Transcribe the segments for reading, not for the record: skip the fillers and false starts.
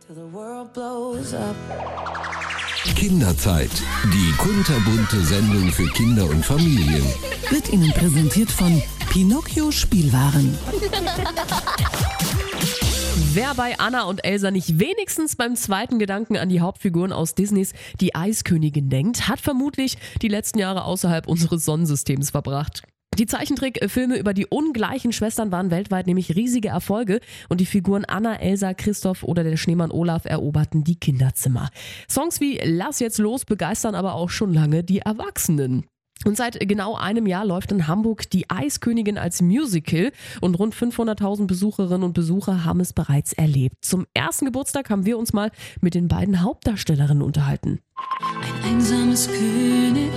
Kinderzeit, die kunterbunte Sendung für Kinder und Familien. Wird Ihnen präsentiert von Pinocchio Spielwaren. Wer bei Anna und Elsa nicht wenigstens beim zweiten Gedanken an die Hauptfiguren aus Disneys Die Eiskönigin denkt, hat vermutlich die letzten Jahre außerhalb unseres Sonnensystems verbracht. Die Zeichentrickfilme über die ungleichen Schwestern waren weltweit nämlich riesige Erfolge und die Figuren Anna, Elsa, Christoph oder der Schneemann Olaf eroberten die Kinderzimmer. Songs wie Lass jetzt los begeistern aber auch schon lange die Erwachsenen. Und seit genau einem Jahr läuft in Hamburg Die Eiskönigin als Musical und rund 500.000 Besucherinnen und Besucher haben es bereits erlebt. Zum ersten Geburtstag haben wir uns mal mit den beiden Hauptdarstellerinnen unterhalten. Ein einsames Königreich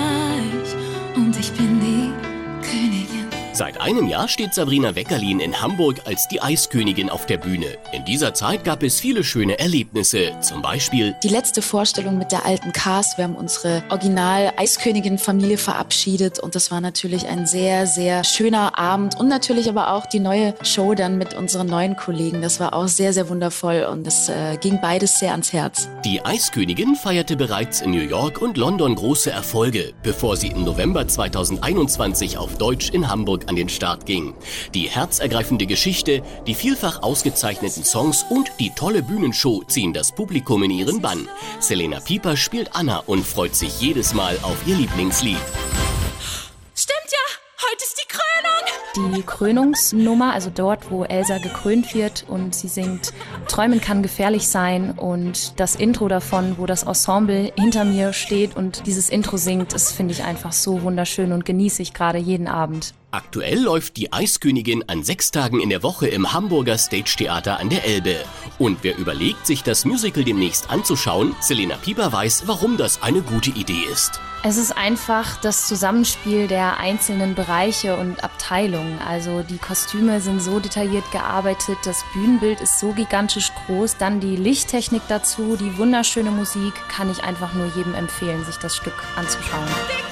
und ich bin die Königin. Seit einem Jahr steht Sabrina Weckerlin in Hamburg als die Eiskönigin auf der Bühne. In dieser Zeit gab es viele schöne Erlebnisse, zum Beispiel die letzte Vorstellung mit der alten Cast. Wir haben unsere Original-Eiskönigin-Familie verabschiedet und das war natürlich ein sehr, sehr schöner Abend und natürlich aber auch die neue Show dann mit unseren neuen Kollegen. Das war auch sehr, sehr wundervoll und es ging beides sehr ans Herz. Die Eiskönigin feierte bereits in New York und London große Erfolge, bevor sie im November 2021 auf Deutsch in Hamburg an den Start ging. Die herzergreifende Geschichte, die vielfach ausgezeichneten Songs und die tolle Bühnenshow ziehen das Publikum in ihren Bann. Selena Pieper spielt Anna und freut sich jedes Mal auf ihr Lieblingslied. Stimmt ja, heute ist die Krönung. Die Krönungsnummer, also dort, wo Elsa gekrönt wird und sie singt Träumen kann gefährlich sein und das Intro davon, wo das Ensemble hinter mir steht und dieses Intro singt, das finde ich einfach so wunderschön und genieße ich gerade jeden Abend. Aktuell läuft die Eiskönigin an 6 Tagen in der Woche im Hamburger Stage Theater an der Elbe. Und wer überlegt, sich das Musical demnächst anzuschauen, Selena Pieper weiß, warum das eine gute Idee ist. Es ist einfach das Zusammenspiel der einzelnen Bereiche und Abteilungen. Also die Kostüme sind so detailliert gearbeitet, das Bühnenbild ist so gigantisch groß, dann die Lichttechnik dazu, die wunderschöne Musik, kann ich einfach nur jedem empfehlen, sich das Stück anzuschauen.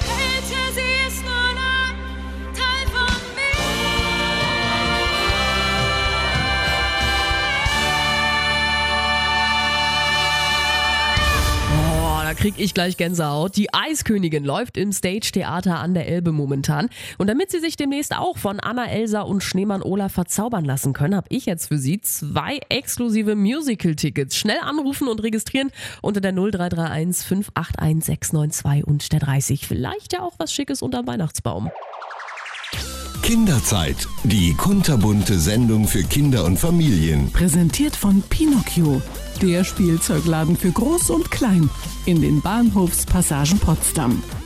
Da krieg ich gleich Gänsehaut. Die Eiskönigin läuft im Stage Theater an der Elbe momentan. Und damit Sie sich demnächst auch von Anna, Elsa und Schneemann Olaf verzaubern lassen können, habe ich jetzt für Sie 2 exklusive Musical-Tickets. Schnell anrufen und registrieren unter der 0331 581 692 und der 30. Vielleicht ja auch was Schickes unterm Weihnachtsbaum. Kinderzeit, die kunterbunte Sendung für Kinder und Familien. Präsentiert von Pinocchio, der Spielzeugladen für Groß und Klein in den Bahnhofspassagen Potsdam.